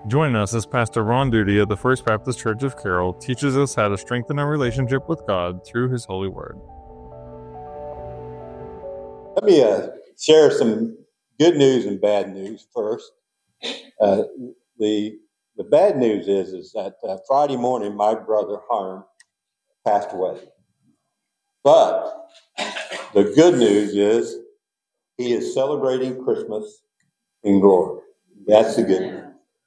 Join us as Pastor Ron Duty of the First Baptist Church of Carroll teaches us how to strengthen our relationship with God through His holy word. Let me share some good news and bad news first. The bad news is that Friday morning my brother Harm passed away. But the good news is he is celebrating Christmas in glory. That's the good news.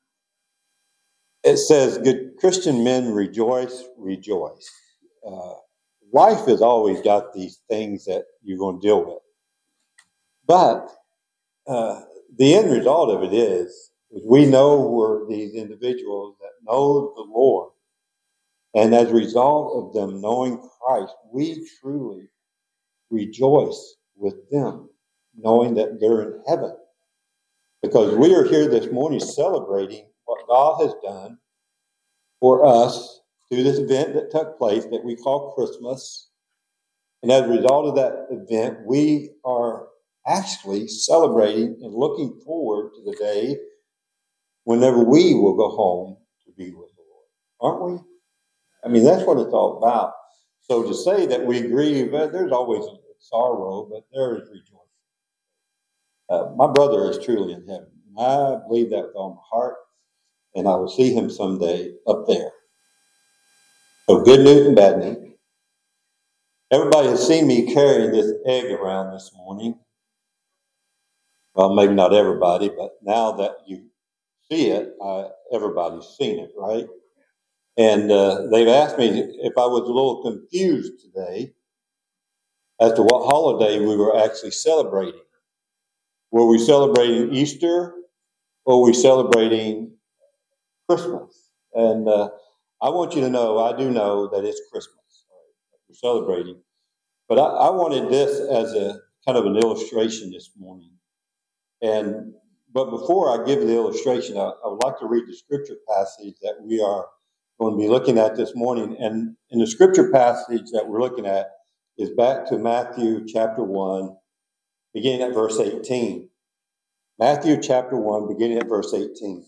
It says, "Good Christian men rejoice, rejoice." Life has always got these things that you're going to deal with. But the end result of it is we know we're these individuals that know the Lord. And as a result of them knowing Christ, we truly rejoice with them, knowing that they're in heaven. Because we are here this morning celebrating what God has done for us through this event that took place that we call Christmas. And as a result of that event, we are actually celebrating and looking forward to the day whenever we will go home to be with the Lord. Aren't we? I mean, that's what it's all about. So to say that we grieve, there's always sorrow, but there is rejoicing. My brother is truly in heaven. I believe that with all my heart, and I will see him someday up there. So good news and bad news. Everybody has seen me carrying this egg around this morning. Well, maybe not everybody, but now that you see it, everybody's seen it, right? And they've asked me if I was a little confused today as to what holiday we were actually celebrating. Were we celebrating Easter or were we celebrating Christmas? And I want you to know, I do know that it's Christmas. We're celebrating. But I wanted this as a kind of an illustration this morning. But before I give the illustration, I would like to read the scripture passage that we are going to be looking at this morning. And in the scripture passage that we're looking at is back to Matthew chapter 1, beginning at verse 18. Matthew chapter 1, beginning at verse 18.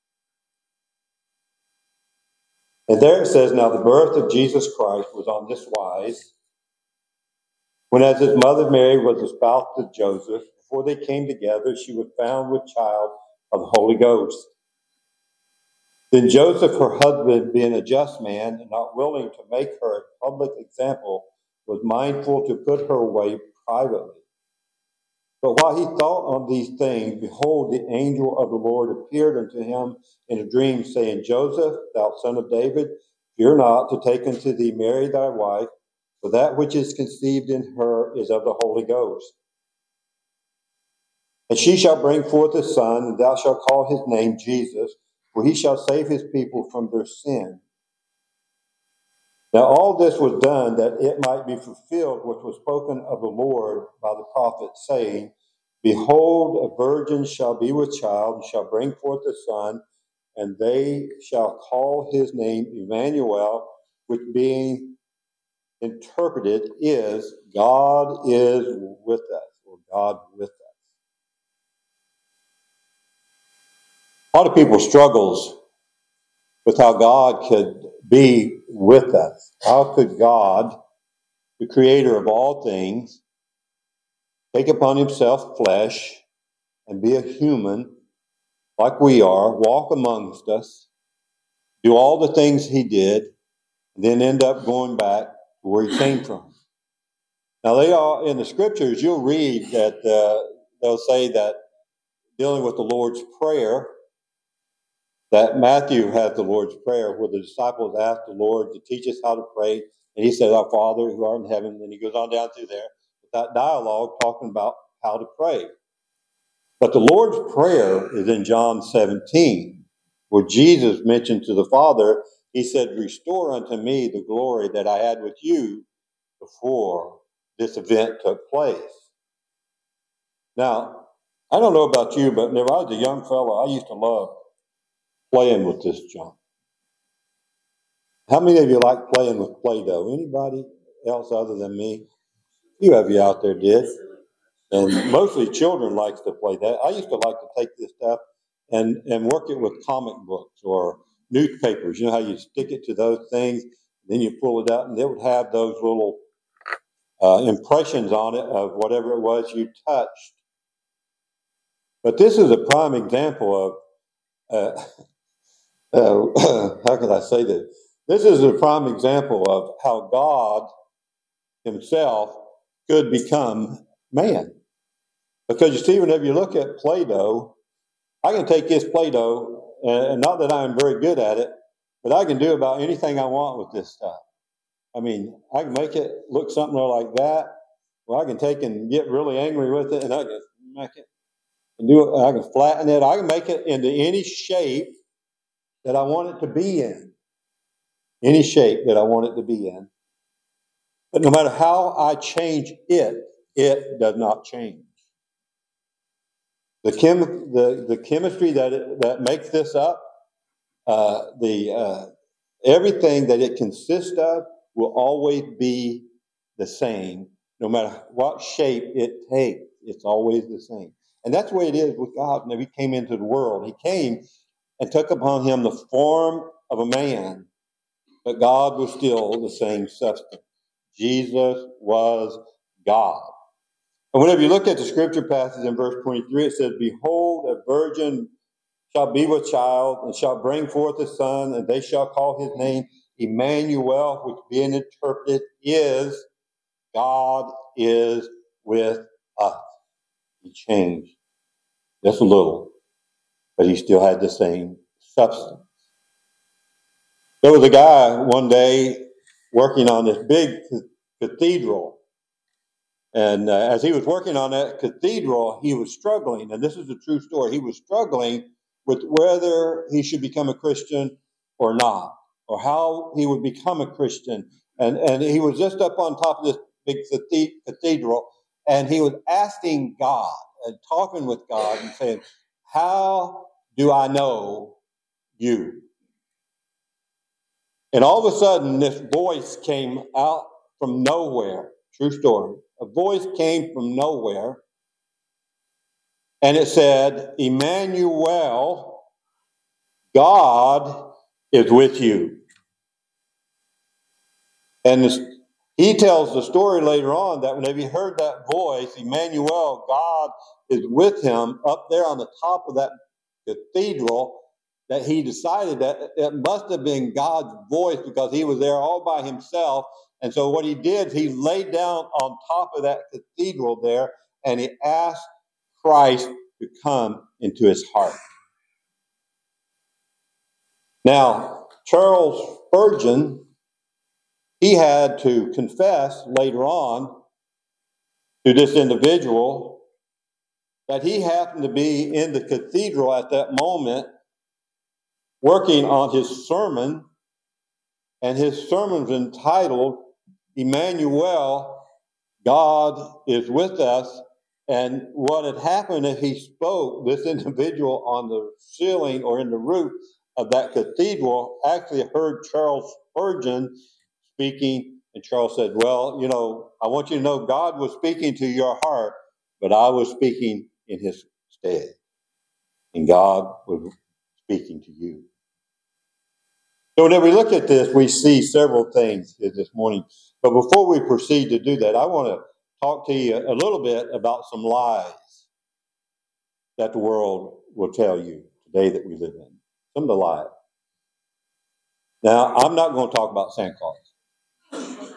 And there it says, "Now the birth of Jesus Christ was on this wise, when as his mother Mary was espoused to Joseph, before they came together, she was found with child of the Holy Ghost. Then Joseph, her husband, being a just man and not willing to make her a public example, was mindful to put her away privately. But while he thought on these things, behold, the angel of the Lord appeared unto him in a dream, saying, Joseph, thou son of David, fear not to take unto thee Mary thy wife, for that which is conceived in her is of the Holy Ghost. And she shall bring forth a son, and thou shalt call his name Jesus, for he shall save his people from their sin. Now all this was done that it might be fulfilled which was spoken of the Lord by the prophet, saying, Behold, a virgin shall be with child, and shall bring forth a son, and they shall call his name Emmanuel, which being interpreted is God is with us, or God with us. A lot of people struggles with how God could be with us. How could God, the creator of all things, take upon himself flesh and be a human like we are, walk amongst us, do all the things he did, and then end up going back to where he came from? Now, they are in the scriptures, you'll read that they'll say that dealing with the Lord's Prayer, that Matthew has the Lord's Prayer, where the disciples asked the Lord to teach us how to pray. And he said, Our Father who art in heaven. And he goes on down through there with that dialogue talking about how to pray. But the Lord's Prayer is in John 17, where Jesus mentioned to the Father, he said, Restore unto me the glory that I had with you before this event took place. Now, I don't know about you, but whenever I was a young fellow, I used to love playing with this junk. How many of you like playing with Play-Doh? Anybody else other than me? A few of you out there did. And mostly children likes to play that. I used to like to take this stuff and work it with comic books or newspapers. You know how you stick it to those things, then you pull it out, and it would have those little impressions on it of whatever it was you touched. But this is a prime example of, how can I say this? This is a prime example of how God himself could become man. Because you see, whenever you look at Play-Doh, I can take this Play-Doh, and not that I'm very good at it, but I can do about anything I want with this stuff. I mean, I can make it look something like that. Well, I can take and get really angry with it, and I can make it and do it. I can flatten it. I can make it into any shape that I want it to be in. Any shape that I want it to be in. But no matter how I change it, it does not change. The chemistry that makes this up, everything that it consists of will always be the same, no matter what shape it takes. It's always the same. And that's the way it is with God. Whenever he came into the world, he came and took upon him the form of a man, but God was still the same substance. Jesus was God. And whenever you look at the scripture passage in verse 23, it says, "Behold, a virgin shall be with child, and shall bring forth a son, and they shall call his name Emmanuel," which being interpreted is, God is with us. He changed just a little, but he still had the same substance. There was a guy one day working on this big cathedral. And as he was working on that cathedral, he was struggling. And this is a true story. He was struggling with whether he should become a Christian or not, or how he would become a Christian. And he was just up on top of this big cathedral, and he was asking God and talking with God and saying, "How do I know you?" And all of a sudden, this voice came out from nowhere. True story. A voice came from nowhere, and it said, "Emmanuel, God is with you." And he tells the story later on that whenever he heard that voice, Emmanuel, God is with him, up there on the top of that cathedral, that he decided that it must have been God's voice because he was there all by himself. And so what he did, he laid down on top of that cathedral there, and he asked Christ to come into his heart. Now, Charles Spurgeon, he had to confess later on to this individual that he happened to be in the cathedral at that moment working on his sermon, and his sermon was entitled, "Emmanuel, God is with us." And what had happened is he spoke, this individual on the ceiling or in the roof of that cathedral actually heard Charles Spurgeon speaking, and Charles said, "Well, you know, I want you to know God was speaking to your heart, but I was speaking in his stead. And God was speaking to you." So whenever we look at this, we see several things here this morning. But before we proceed to do that, I want to talk to you a little bit about some lies that the world will tell you today that we live in. Some of the lies. Now, I'm not going to talk about Santa Claus.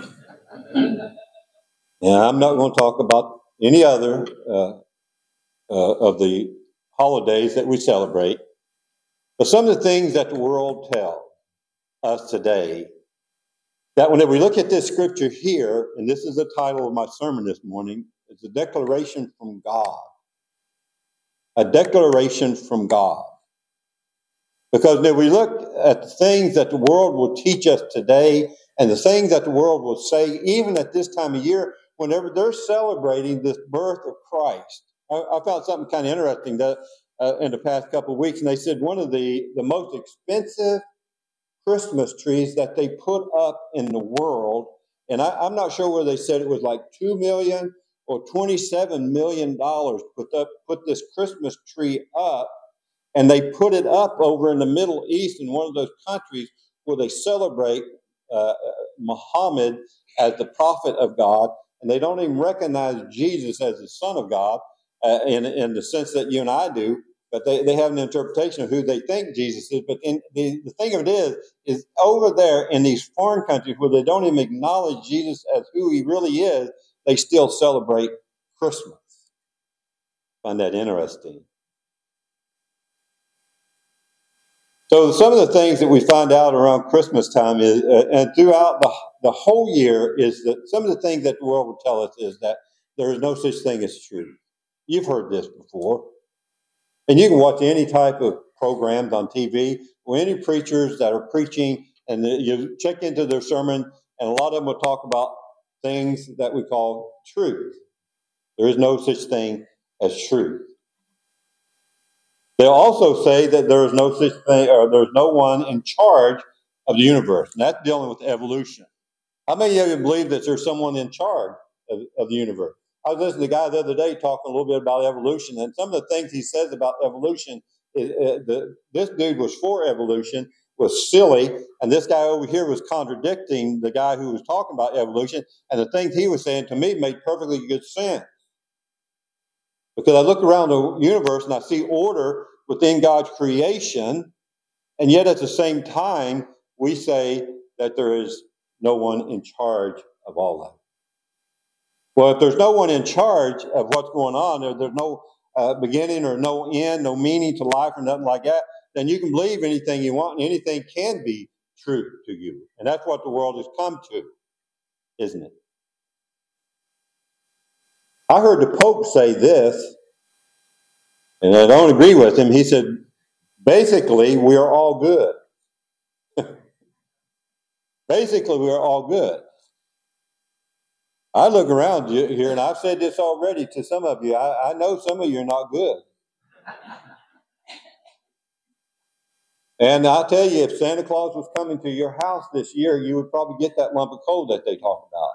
And I'm not going to talk about any other of the holidays that we celebrate. But some of the things that the world tells us today, that whenever we look at this scripture here, and this is the title of my sermon this morning, it's a declaration from God. A declaration from God. Because when we look at the things that the world will teach us today, and the things that the world will say, even at this time of year, whenever they're celebrating this birth of Christ. I found something kind of interesting that in the past couple of weeks, and they said one of the most expensive Christmas trees that they put up in the world, and I'm not sure where they said it was like $2 million or $27 million to put this Christmas tree up, And they put it up over in the Middle East in one of those countries where they celebrate Muhammad as the prophet of God, and they don't even recognize Jesus as the Son of God in the sense that you and I do, but they have an interpretation of who they think Jesus is. But the thing of it is over there in these foreign countries where they don't even acknowledge Jesus as who he really is, they still celebrate Christmas. I find that interesting. So some of the things that we find out around Christmas time is, and throughout the whole year, is that some of the things that the world will tell us is that there is no such thing as truth. You've heard this before. And you can watch any type of programs on TV or any preachers that are preaching, and you check into their sermon, and a lot of them will talk about things that we call truth. There is no such thing as truth. They'll also say that there is no such thing, or there's no one in charge of the universe. And that's dealing with evolution. How many of you believe that there's someone in charge of the universe? I was listening to a guy the other day talking a little bit about evolution, and some of the things he says about evolution is this dude was for evolution, was silly, and this guy over here was contradicting the guy who was talking about evolution, and the things he was saying to me made perfectly good sense. Because I look around the universe and I see order within God's creation, and yet at the same time, we say that there is no one in charge of all of it. Well, if there's no one in charge of what's going on, there's no beginning or no end, no meaning to life or nothing like that, then you can believe anything you want and anything can be true to you. And that's what the world has come to, isn't it? I heard the Pope say this, and I don't agree with him. He said, basically, we are all good. Basically, we are all good. I look around here, and I've said this already to some of you. I know some of you are not good. And I'll tell you, if Santa Claus was coming to your house this year, you would probably get that lump of coal that they talk about.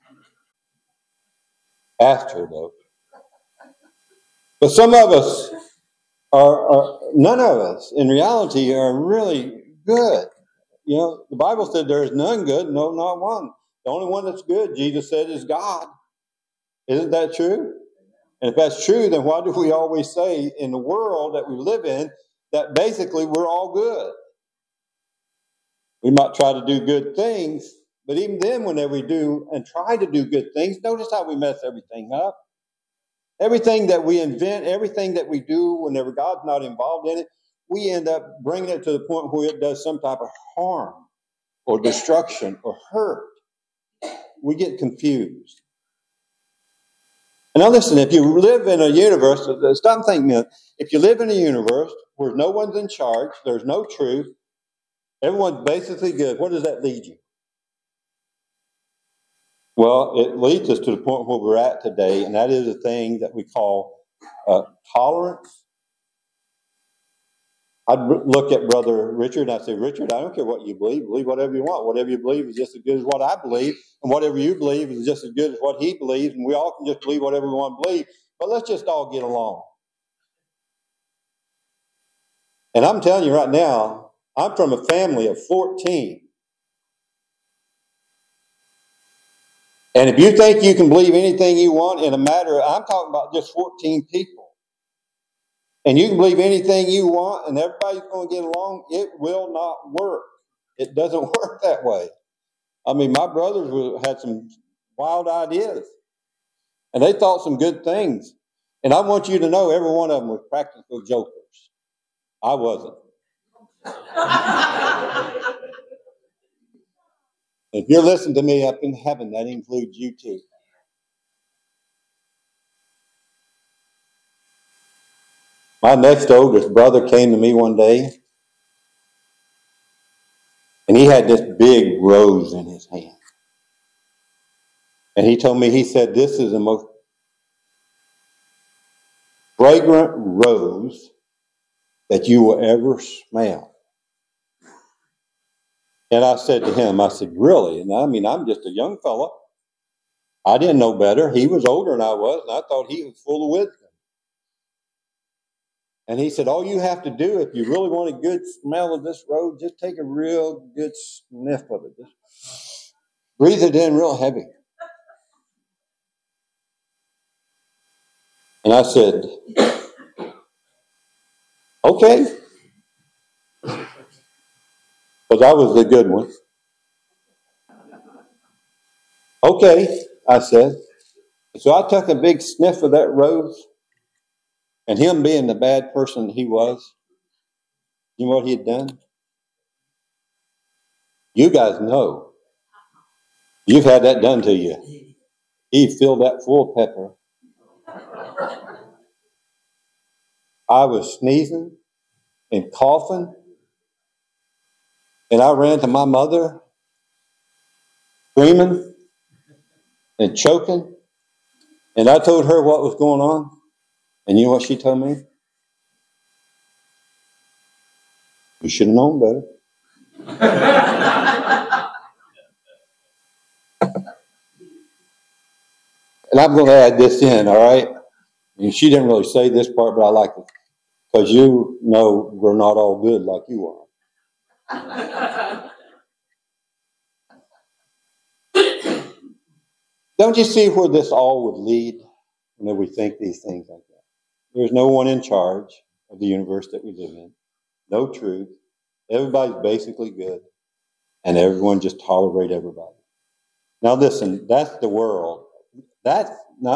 After, though. But some of us none of us, in reality, are really good. You know, the Bible said there is none good, no, not one. The only one that's good, Jesus said, is God. Isn't that true? And if that's true, then why do we always say in the world that we live in that basically we're all good? We might try to do good things, but even then, whenever we do and try to do good things, notice how we mess everything up. Everything that we invent, everything that we do, whenever God's not involved in it, we end up bringing it to the point where it does some type of harm or destruction or hurt. We get confused. And now listen, if you live in a universe, stop thinking, if you live in a universe where no one's in charge, there's no truth, everyone's basically good, where does that lead you? Well, it leads us to the point where we're at today, and that is a thing that we call tolerance. I'd look at Brother Richard and I'd say, Richard, I don't care what you believe. Believe whatever you want. Whatever you believe is just as good as what I believe. And whatever you believe is just as good as what he believes. And we all can just believe whatever we want to believe. But let's just all get along. And I'm telling you right now, I'm from a family of 14. And if you think you can believe anything you want in a matter, I'm talking about just 14 people. And you can believe anything you want and everybody's going to get along, it will not work. It doesn't work that way. I mean, my brothers had some wild ideas. And they thought some good things. And I want you to know every one of them was practical jokers. I wasn't. If you're listening to me up in heaven, that includes you too. My next oldest brother came to me one day, and he had this big rose in his hand. And he told me, he said, this is the most fragrant rose that you will ever smell. And I said to him, I said, really? And I mean, I'm just a young fella. I didn't know better. He was older than I was, and I thought he was full of wisdom. And he said, all you have to do if you really want a good smell of this road, just take a real good sniff of it. Just breathe it in real heavy. And I said, okay. Because I was the good one. Okay, I said. So I took a big sniff of that rose. And him being the bad person he was, you know what he had done? You guys know. You've had that done to you. He filled that full of pepper. I was sneezing and coughing. And I ran to my mother, screaming and choking. And I told her what was going on. And you know what she told me? You should have known better. And I'm going to add this in, all right? And she didn't really say this part, but I like it. Because you know we're not all good like you are. Don't you see where this all would lead whenever we think these things like that? There's no one in charge of the universe that we live in. No truth. Everybody's basically good. And everyone just tolerate everybody. Now listen, that's the world. That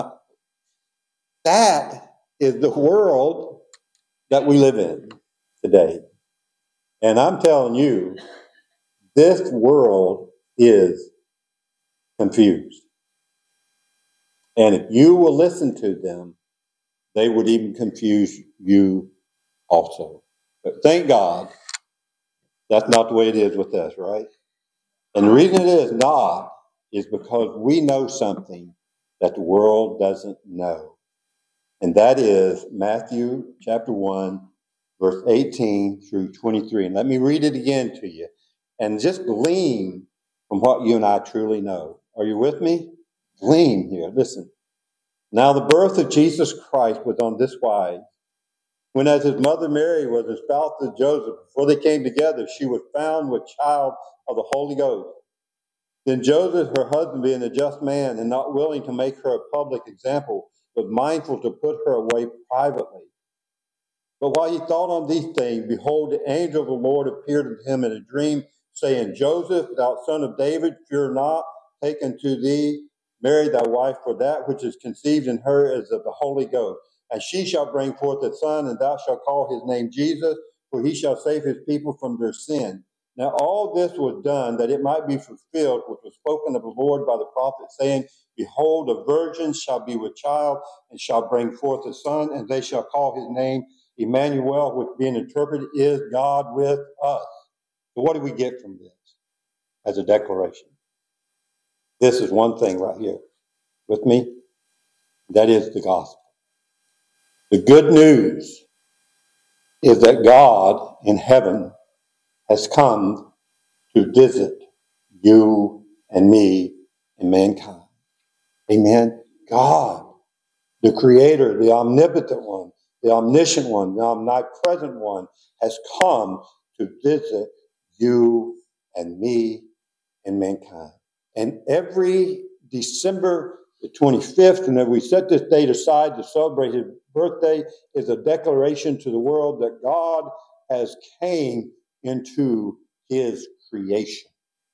is the world that we live in today. And I'm telling you, this world is confused. And if you will listen to them, they would even confuse you also. But thank God, that's not the way it is with us, right? And the reason it is not is because we know something that the world doesn't know. And that is Matthew chapter 1, verse 18 through 23. And let me read it again to you. And just glean from what you and I truly know. Are you with me? Glean here. Listen. Now the birth of Jesus Christ was on this wise. When as his mother Mary was espoused to Joseph, before they came together, she was found with child of the Holy Ghost. Then Joseph, her husband, being a just man and not willing to make her a public example, was mindful to put her away privately. But while he thought on these things, behold, the angel of the Lord appeared to him in a dream, saying, Joseph, thou son of David, fear not, take unto thee Mary thy wife, for that which is conceived in her is of the Holy Ghost. And she shall bring forth a son, and thou shalt call his name Jesus, for he shall save his people from their sin. Now all this was done that it might be fulfilled, which was spoken of the Lord by the prophet, saying, Behold, a virgin shall be with child, and shall bring forth a son, and they shall call his name Emmanuel, which being interpreted is God with us. So what do we get from this as a declaration? This is one thing right here. With me? That is the gospel. The good news is that God in heaven has come to visit you and me and mankind. Amen? God, the creator, the omnipotent one, the omniscient one, the omnipresent one, has come to visit you and me and mankind. And every December the 25th, whenever we set this date aside to celebrate his birthday, is a declaration to the world that God has came into his creation.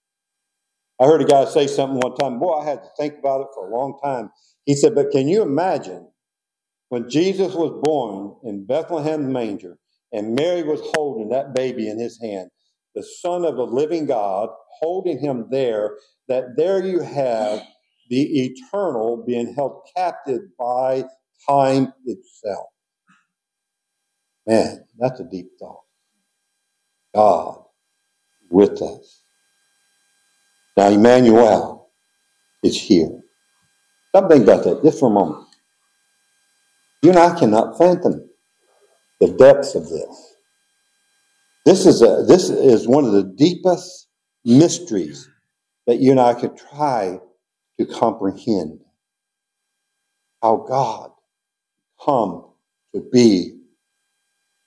I heard a guy say something one time. Boy, I had to think about it for a long time. He said, but can you imagine when Jesus was born in Bethlehem's manger and Mary was holding that baby in his hand, the Son of the living God, holding him there, that there you have the eternal being held captive by time itself. Man, that's a deep thought. God with us. Now, Emmanuel is here. Stop thinking about that just for a moment. You and I cannot fathom the depths of this. This is one of the deepest mysteries that you and I could try to comprehend. How God come to be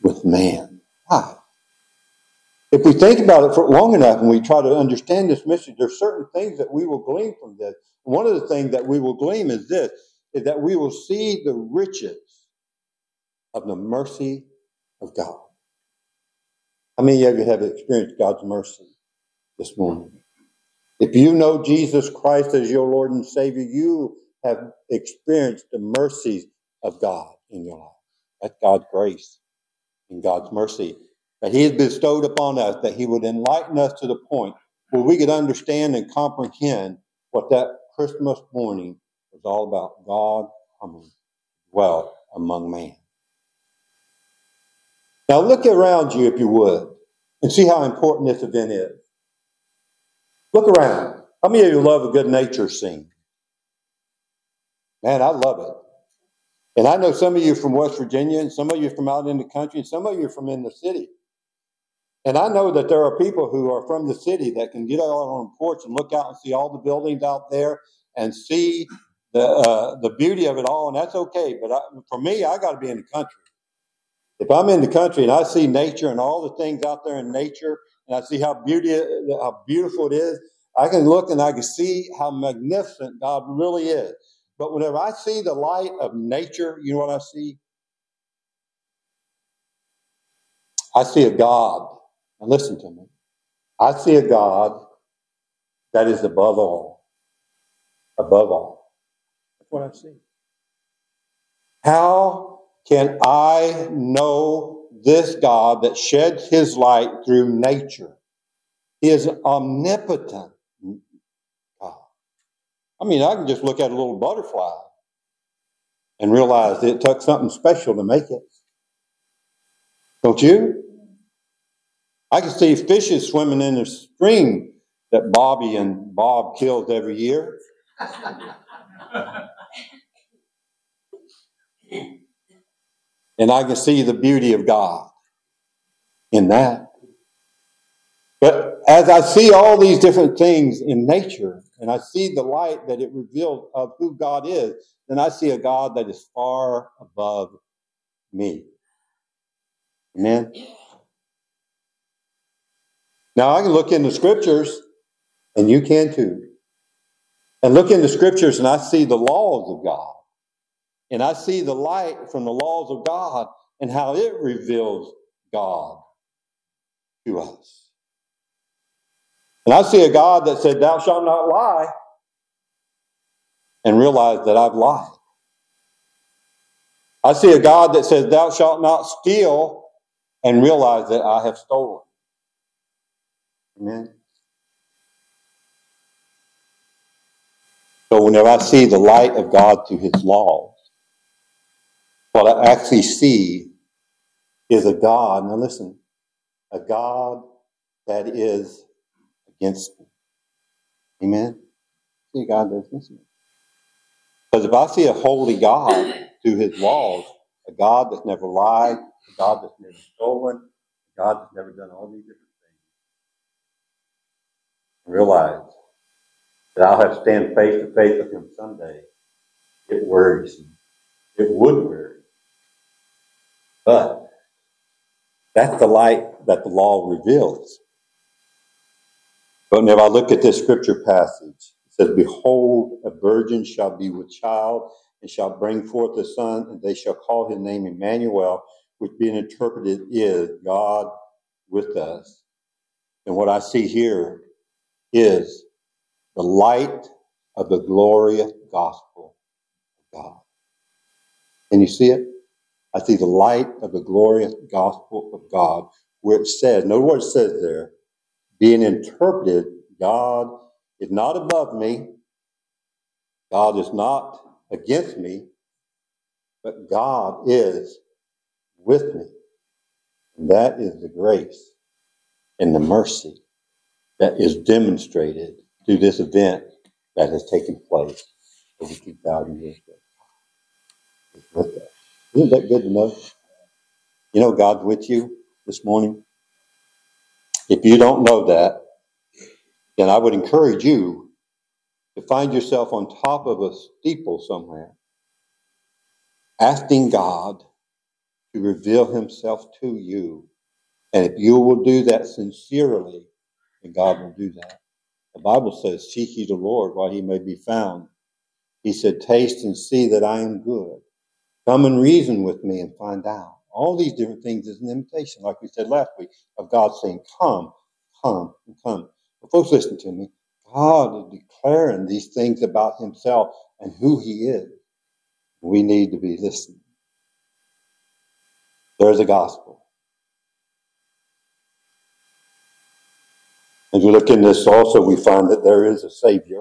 with man. Why? If we think about it for long enough and we try to understand this mystery, there's certain things that we will glean from this. One of the things that we will glean is this, is that we will see the riches of the mercy of God. How many of you have experienced God's mercy this morning? If you know Jesus Christ as your Lord and Savior, you have experienced the mercies of God in your life. That's God's grace and God's mercy that He has bestowed upon us, that He would enlighten us to the point where we could understand and comprehend what that Christmas morning was all about. God coming to dwell among man. Now look around you, if you would, and see how important this event is. Look around. How many of you love a good nature scene? Man, I love it. And I know some of you from West Virginia, and some of you from out in the country, and some of you from in the city. And I know that there are people who are from the city that can get out on a porch and look out and see all the buildings out there and see the beauty of it all, and that's okay. But for me, I got to be in the country. If I'm in the country and I see nature and all the things out there in nature, and I see how beautiful it is, I can look and I can see how magnificent God really is. But whenever I see the light of nature, you know what I see? I see a God. Now listen to me. I see a God that is above all. Above all. That's what I see. How can I know this God that sheds His light through nature? He is omnipotent God. I mean, I can just look at a little butterfly and realize that it took something special to make it. Don't you? I can see fishes swimming in the stream that Bobby and Bob kills every year. And I can see the beauty of God in that. But as I see all these different things in nature, and I see the light that it reveals of who God is, then I see a God that is far above me. Amen? Now I can look in the scriptures, and you can too. And look in the scriptures, and I see the laws of God. And I see the light from the laws of God and how it reveals God to us. And I see a God that said, "Thou shalt not lie," and realize that I've lied. I see a God that says, "Thou shalt not steal," and realize that I have stolen. Amen. So whenever I see the light of God through His laws, what I actually see is a God, now listen, a God that is against me. Amen. See a God that's against me. Because if I see a holy God through His laws, a God that's never lied, a God that's never stolen, a God that's never done all these different things, I realize that I'll have to stand face to face with Him someday. It worries me. It would worry. But that's the light that the law reveals. But whenever I look at this scripture passage, it says, "Behold, a virgin shall be with child, and shall bring forth a son, and they shall call his name Emmanuel," which being interpreted is God with us. And what I see here is the light of the glorious gospel of God. Can you see it? I see the light of the glorious gospel of God, where it says, notice what it says there, being interpreted, God is not above me, God is not against me, but God is with me. And that is the grace and the mercy that is demonstrated through this event that has taken place over 2,000 years ago. It's with us. Isn't that good to know? You know God's with you this morning. If you don't know that, then I would encourage you to find yourself on top of a steeple somewhere, asking God to reveal himself to you. And if you will do that sincerely, then God will do that. The Bible says, seek ye the Lord while he may be found. He said, taste and see that I am good. Come and reason with me and find out. All these different things is an invitation, like we said last week, of God saying, come, come, and come. But folks, listen to me. God is declaring these things about himself and who he is. We need to be listening. There's a gospel. As we look in this also, we find that there is a Savior.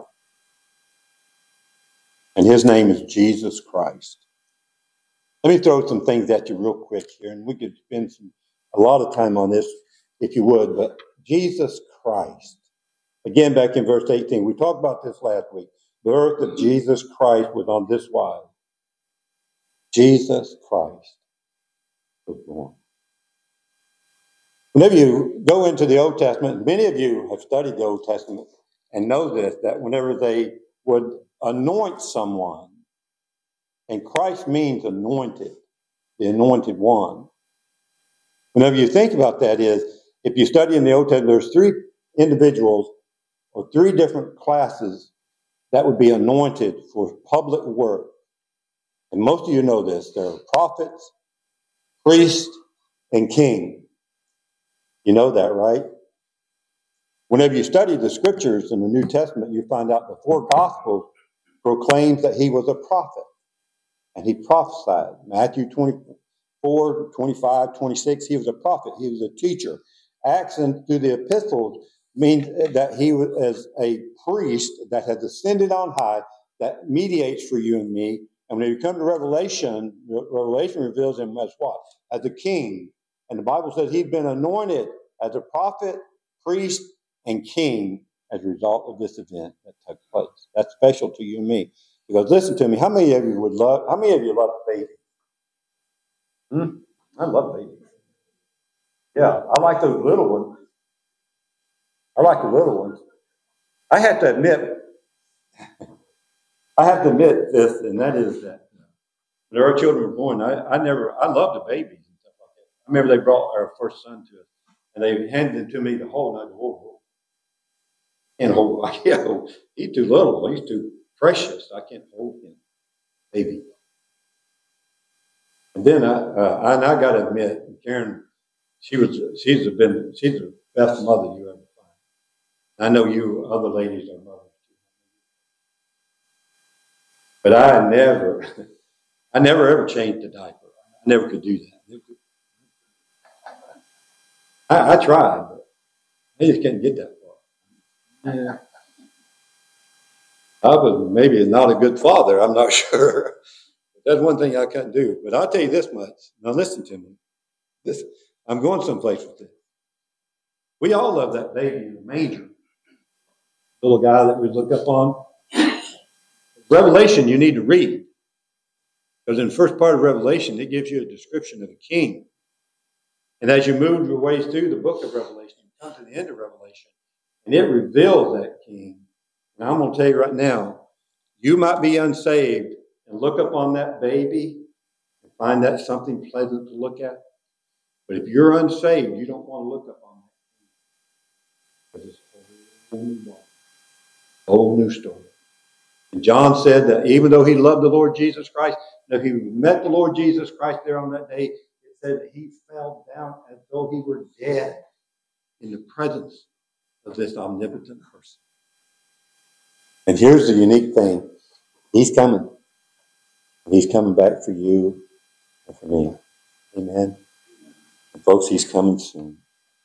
And his name is Jesus Christ. Let me throw some things at you real quick here, and we could spend a lot of time on this if you would, but Jesus Christ. Again, back in verse 18, we talked about this last week. The birth of Jesus Christ was on this wise. Jesus Christ was born. Whenever you go into the Old Testament, many of you have studied the Old Testament and know this, that whenever they would anoint someone, and Christ means anointed, the anointed one. Whenever you think about that is, if you study in the Old Testament, there's three individuals or three different classes that would be anointed for public work. And most of you know this. There are prophets, priests, and king. You know that, right? Whenever you study the scriptures in the New Testament, you find out the four Gospels proclaims that he was a prophet. And he prophesied. Matthew 24, 25, 26, he was a prophet. He was a teacher. Acts and through the epistles means that he was as a priest that has ascended on high, that mediates for you and me. And when you come to Revelation, Revelation reveals him as what? As a king. And the Bible says he'd been anointed as a prophet, priest, and king as a result of this event that took place. That's special to you and me. Because listen to me, how many of you love babies? I love babies. Yeah, I like those little ones. I like the little ones. I have to admit this, and that is that when our children were born, I loved the babies and stuff like that. I remember they brought our first son to us, and they handed him to me to hold, and I go, can't hold him. Yeah, he's too little. He's too precious. I can't hold him, baby. And then I got to admit, Karen, she's the best mother you ever find. I know you other ladies are mothers too. But I never ever changed a diaper. I never could do that. I tried, but I just can't get that far. Yeah. I was maybe not a good father, I'm not sure. That's one thing I couldn't do. But I'll tell you this much. Now listen to me. I'm going someplace with this. We all love that baby in the manger. Little guy that we look up on. Revelation you need to read. Because in the first part of Revelation, it gives you a description of a king. And as you move your way through the book of Revelation, you come to the end of Revelation, and it reveals that king. And I'm going to tell you right now, you might be unsaved and look up on that baby and find that something pleasant to look at. But if you're unsaved, you don't want to look up on that. Because it's a whole new story. And John said that even though he loved the Lord Jesus Christ, and if he met the Lord Jesus Christ there on that day, it said that he fell down as though he were dead in the presence of this omnipotent person. And here's the unique thing. He's coming. He's coming back for you and for me. Amen. And folks, he's coming soon.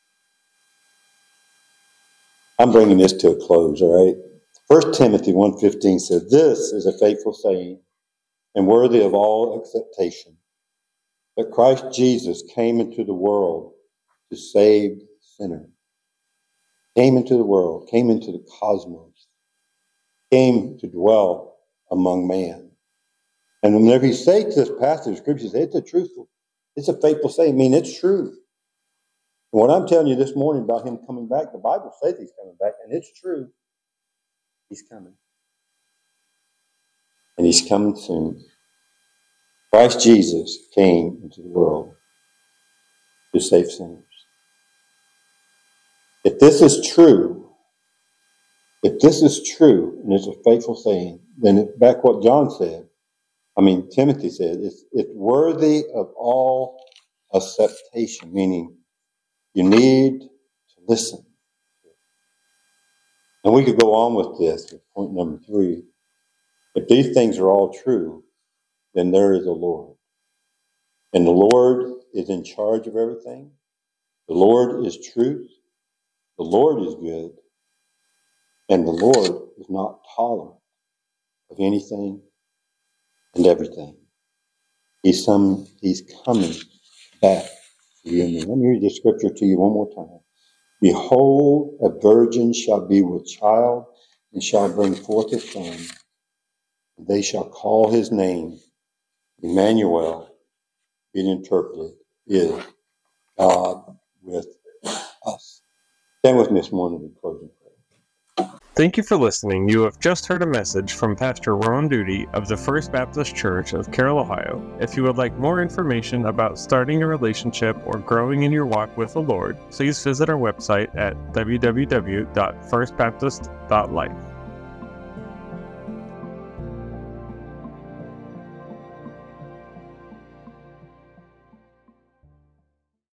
I'm bringing this to a close, all right? 1 Timothy 1:15 says, this is a faithful saying and worthy of all acceptation, that Christ Jesus came into the world to save sinners. Came into the world, came into the cosmos, came to dwell among man. And whenever he says this passage of Scripture, it's a faithful saying. I mean, it's true. And what I'm telling you this morning about him coming back, the Bible says he's coming back, and it's true. He's coming. And he's coming soon. Christ Jesus came into the world to save sinners. If this is true, and it's a faithful saying, then back what Timothy said, it's worthy of all acceptation, meaning you need to listen. And we could go on with this with point number 3. If these things are all true, then there is a Lord. And the Lord is in charge of everything. The Lord is truth. The Lord is good. And the Lord is not tolerant of anything and everything. He's coming back to you and me. Let me read the scripture to you one more time. Behold, a virgin shall be with child and shall bring forth a son. They shall call his name Emmanuel, being interpreted is God with us. Stand with me this morning in closing prayer. Thank you for listening. You have just heard a message from Pastor Ron Duty of the First Baptist Church of Carroll, Ohio. If you would like more information about starting a relationship or growing in your walk with the Lord, please visit our website at www.firstbaptist.life.